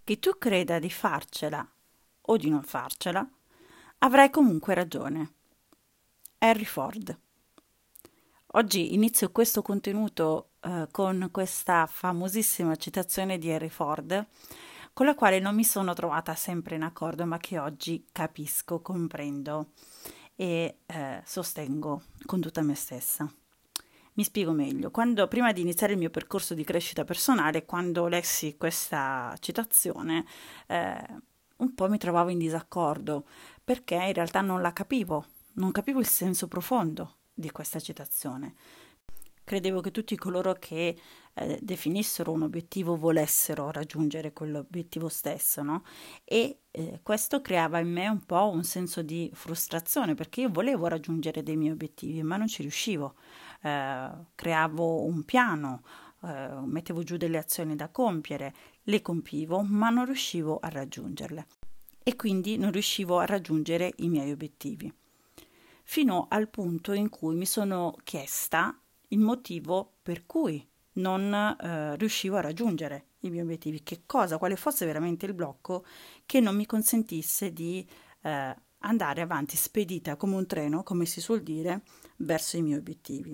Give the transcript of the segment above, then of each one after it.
Che tu creda di farcela o di non farcela, avrai comunque ragione. Henry Ford. Oggi inizio questo contenuto con questa famosissima citazione di Henry Ford, con la quale non mi sono trovata sempre in accordo, ma che oggi capisco, comprendo e sostengo con tutta me stessa. Mi spiego meglio. Prima di iniziare il mio percorso di crescita personale, quando lessi questa citazione, un po' mi trovavo in disaccordo, perché in realtà non la capivo, non capivo il senso profondo di questa citazione. Credevo che tutti coloro che definissero un obiettivo volessero raggiungere quell'obiettivo stesso, no? E questo creava in me un po' un senso di frustrazione, perché io volevo raggiungere dei miei obiettivi, ma non ci riuscivo. Creavo un piano, mettevo giù delle azioni da compiere, le compivo, ma non riuscivo a raggiungerle. E quindi non riuscivo a raggiungere i miei obiettivi. Fino al punto in cui mi sono chiesta il motivo per cui non riuscivo a raggiungere i miei obiettivi, quale fosse veramente il blocco che non mi consentisse di andare avanti spedita come un treno, come si suol dire, verso i miei obiettivi.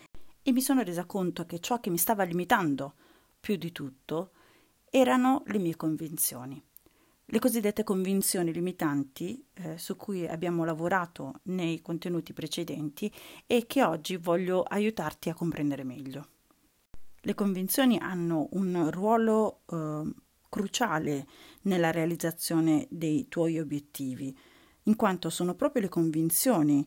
E mi sono resa conto che ciò che mi stava limitando più di tutto erano le mie convinzioni. Le cosiddette convinzioni limitanti su cui abbiamo lavorato nei contenuti precedenti e che oggi voglio aiutarti a comprendere meglio. Le convinzioni hanno un ruolo cruciale nella realizzazione dei tuoi obiettivi, in quanto sono proprio le convinzioni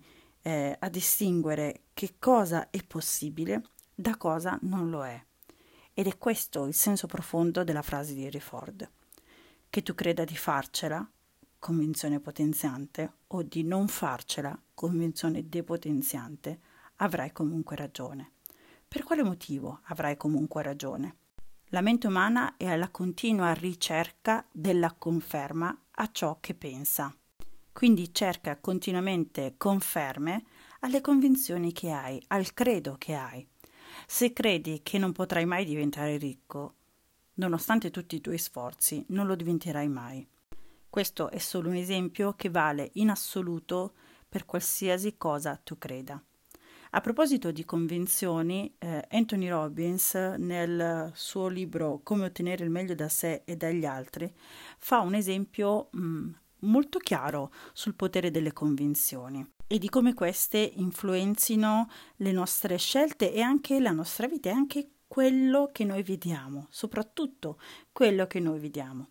a distinguere che cosa è possibile da cosa non lo è. Ed è questo il senso profondo della frase di Henry Ford. Che tu creda di farcela, convinzione potenziante, o di non farcela, convinzione depotenziante, avrai comunque ragione. Per quale motivo avrai comunque ragione? La mente umana è alla continua ricerca della conferma a ciò che pensa. Quindi cerca continuamente conferme alle convinzioni che hai, al credo che hai. Se credi che non potrai mai diventare ricco, nonostante tutti i tuoi sforzi, non lo diventerai mai. Questo è solo un esempio che vale in assoluto per qualsiasi cosa tu creda. A proposito di convinzioni, Anthony Robbins, nel suo libro Come ottenere il meglio da sé e dagli altri, fa un esempio molto chiaro sul potere delle convinzioni e di come queste influenzino le nostre scelte e anche la nostra vita e anche quello che noi vediamo, soprattutto quello che noi vediamo.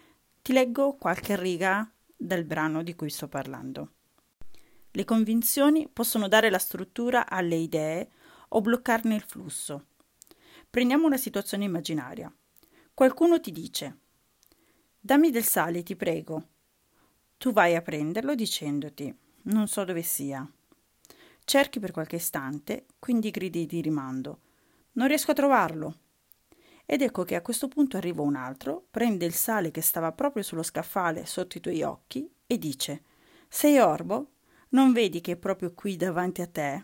Ti leggo qualche riga del brano di cui sto parlando. Le convinzioni possono dare la struttura alle idee o bloccarne il flusso. Prendiamo una situazione immaginaria. Qualcuno ti dice: dammi del sale, ti prego. Tu vai a prenderlo dicendoti: non so dove sia. Cerchi per qualche istante, quindi gridi di rimando: non riesco a trovarlo. Ed ecco che a questo punto arriva un altro, prende il sale che stava proprio sullo scaffale sotto i tuoi occhi e dice: sei orbo? Non vedi che è proprio qui davanti a te?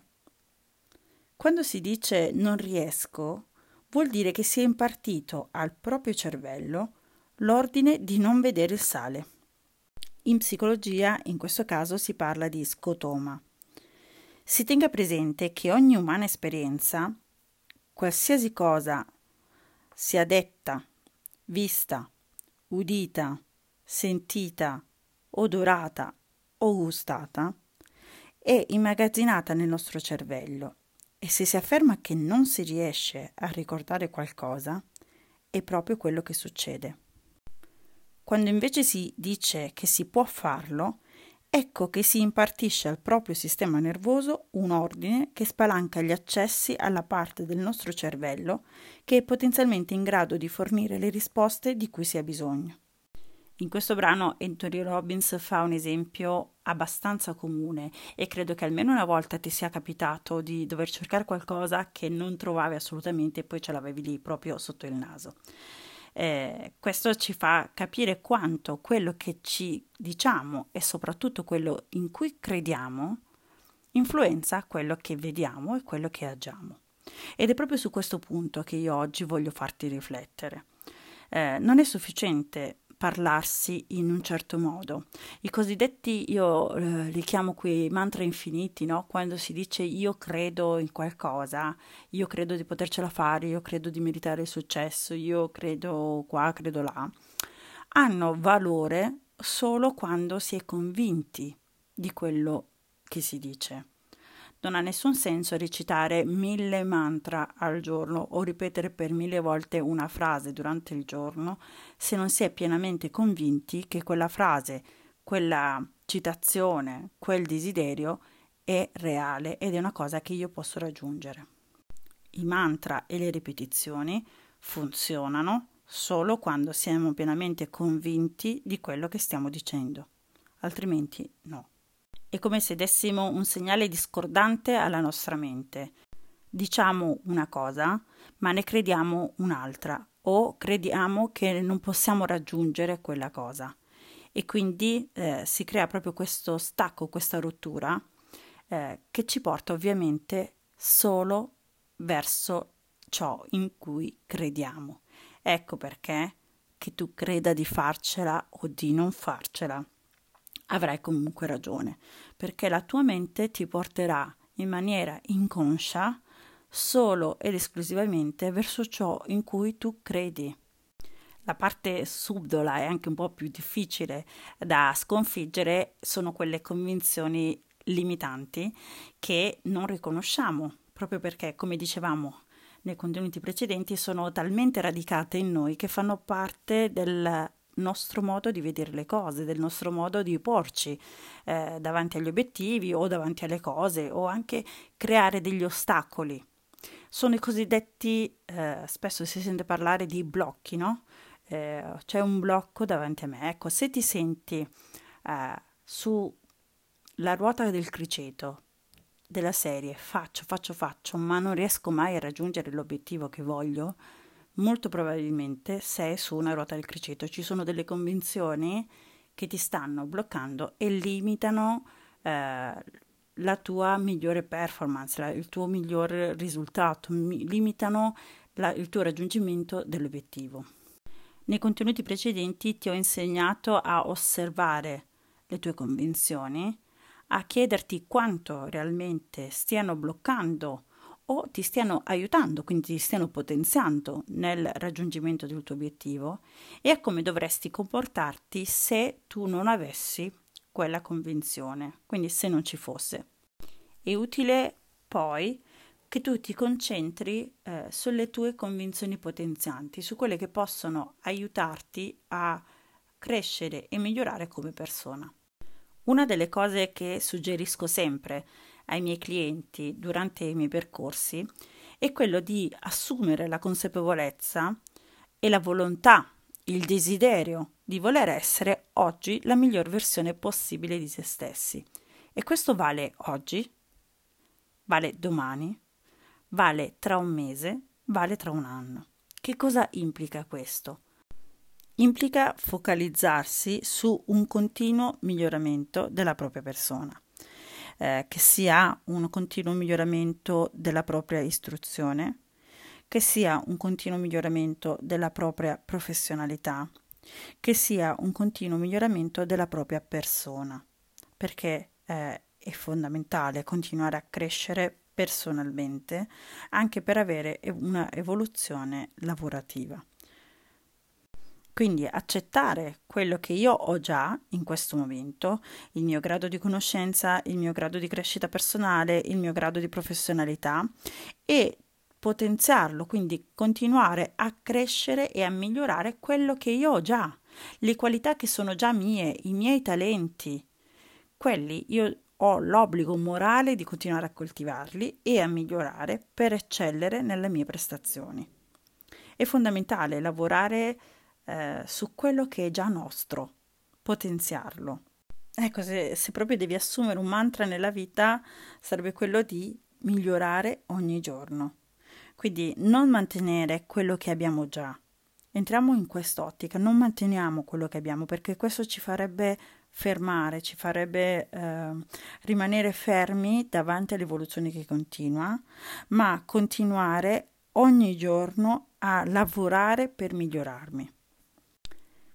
Quando si dice non riesco, vuol dire che si è impartito al proprio cervello l'ordine di non vedere il sale. In psicologia, in questo caso, si parla di scotoma. Si tenga presente che ogni umana esperienza, qualsiasi cosa sia detta, vista, udita, sentita, odorata o gustata, è immagazzinata nel nostro cervello e se si afferma che non si riesce a ricordare qualcosa, è proprio quello che succede. Quando invece si dice che si può farlo, ecco che si impartisce al proprio sistema nervoso un ordine che spalanca gli accessi alla parte del nostro cervello che è potenzialmente in grado di fornire le risposte di cui si ha bisogno. In questo brano Anthony Robbins fa un esempio abbastanza comune e credo che almeno una volta ti sia capitato di dover cercare qualcosa che non trovavi assolutamente e poi ce l'avevi lì proprio sotto il naso. Questo ci fa capire quanto quello che ci diciamo e soprattutto quello in cui crediamo influenza quello che vediamo e quello che agiamo. Ed è proprio su questo punto che io oggi voglio farti riflettere. Non è sufficiente parlarsi in un certo modo. I cosiddetti, io li chiamo qui mantra infiniti, no? Quando si dice io credo in qualcosa, io credo di potercela fare, io credo di meritare il successo, io credo qua, credo là, hanno valore solo quando si è convinti di quello che si dice. Non ha nessun senso recitare 1000 mantra al giorno o ripetere per 1000 volte una frase durante il giorno se non si è pienamente convinti che quella frase, quella citazione, quel desiderio è reale ed è una cosa che io posso raggiungere. I mantra e le ripetizioni funzionano solo quando siamo pienamente convinti di quello che stiamo dicendo, altrimenti no. È come se dessimo un segnale discordante alla nostra mente. Diciamo una cosa, ma ne crediamo un'altra o crediamo che non possiamo raggiungere quella cosa. E quindi si crea proprio questo stacco, questa rottura che ci porta ovviamente solo verso ciò in cui crediamo. Ecco perché che tu creda di farcela o di non farcela, avrai comunque ragione, perché la tua mente ti porterà in maniera inconscia solo ed esclusivamente verso ciò in cui tu credi. La parte subdola e anche un po' più difficile da sconfiggere sono quelle convinzioni limitanti che non riconosciamo, proprio perché, come dicevamo nei contenuti precedenti, sono talmente radicate in noi che fanno parte del nostro modo di vedere le cose, del nostro modo di porci davanti agli obiettivi o davanti alle cose o anche creare degli ostacoli. Sono i cosiddetti, spesso si sente parlare di blocchi, no? C'è un blocco davanti a me. Ecco, se ti senti sulla ruota del criceto della serie faccio, ma non riesco mai a raggiungere l'obiettivo che voglio, molto probabilmente sei su una ruota del criceto. Ci sono delle convinzioni che ti stanno bloccando e limitano la tua migliore performance, il tuo miglior risultato, limitano il tuo raggiungimento dell'obiettivo. Nei contenuti precedenti ti ho insegnato a osservare le tue convinzioni, a chiederti quanto realmente stiano bloccando o ti stiano aiutando, quindi ti stiano potenziando nel raggiungimento del tuo obiettivo e a come dovresti comportarti se tu non avessi quella convinzione, quindi se non ci fosse. È utile poi che tu ti concentri sulle tue convinzioni potenzianti, su quelle che possono aiutarti a crescere e migliorare come persona. Una delle cose che suggerisco sempre ai miei clienti durante i miei percorsi è quello di assumere la consapevolezza e la volontà, il desiderio di voler essere oggi la miglior versione possibile di se stessi. E questo vale oggi, vale domani, vale tra un mese, vale tra un anno. Che cosa implica questo? Implica focalizzarsi su un continuo miglioramento della propria persona, che sia un continuo miglioramento della propria istruzione, che sia un continuo miglioramento della propria professionalità, che sia un continuo miglioramento della propria persona, perché è fondamentale continuare a crescere personalmente anche per avere una evoluzione lavorativa. Quindi accettare quello che io ho già in questo momento, il mio grado di conoscenza, il mio grado di crescita personale, il mio grado di professionalità e potenziarlo, quindi continuare a crescere e a migliorare quello che io ho già, le qualità che sono già mie, i miei talenti. Quelli io ho l'obbligo morale di continuare a coltivarli e a migliorare per eccellere nelle mie prestazioni. È fondamentale lavorare su quello che è già nostro, potenziarlo. Ecco, se proprio devi assumere un mantra nella vita, sarebbe quello di migliorare ogni giorno. Quindi non mantenere quello che abbiamo già. Entriamo in quest'ottica, non manteniamo quello che abbiamo, perché questo ci farebbe fermare, ci farebbe rimanere fermi davanti all'evoluzione che continua, ma continuare ogni giorno a lavorare per migliorarmi.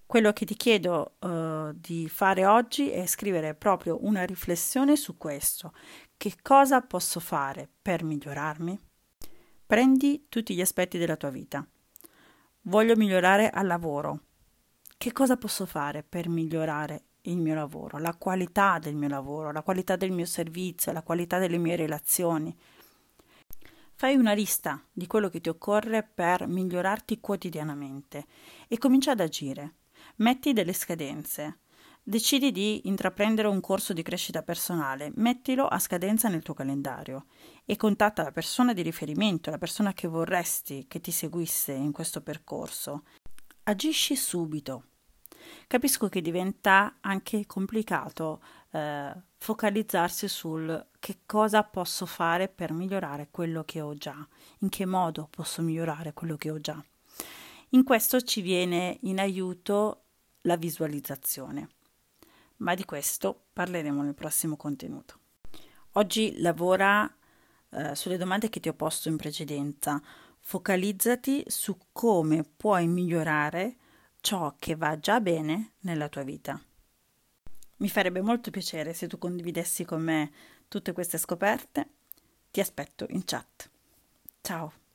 Quello che ti chiedo di fare oggi è scrivere proprio una riflessione su questo. Che cosa posso fare per migliorarmi? Prendi tutti gli aspetti della tua vita. Voglio migliorare al lavoro. Che cosa posso fare per migliorare il mio lavoro, la qualità del mio lavoro, la qualità del mio servizio, la qualità delle mie relazioni? Fai una lista di quello che ti occorre per migliorarti quotidianamente e comincia ad agire. Metti delle scadenze. Decidi di intraprendere un corso di crescita personale, mettilo a scadenza nel tuo calendario e contatta la persona di riferimento, la persona che vorresti che ti seguisse in questo percorso. Agisci subito. Capisco che diventa anche complicato focalizzarsi sul che cosa posso fare per migliorare quello che ho già, in che modo posso migliorare quello che ho già. In questo ci viene in aiuto la visualizzazione, ma di questo parleremo nel prossimo contenuto. Oggi lavora sulle domande che ti ho posto in precedenza. Focalizzati su come puoi migliorare ciò che va già bene nella tua vita. Mi farebbe molto piacere se tu condividessi con me tutte queste scoperte. Ti aspetto in chat. Ciao!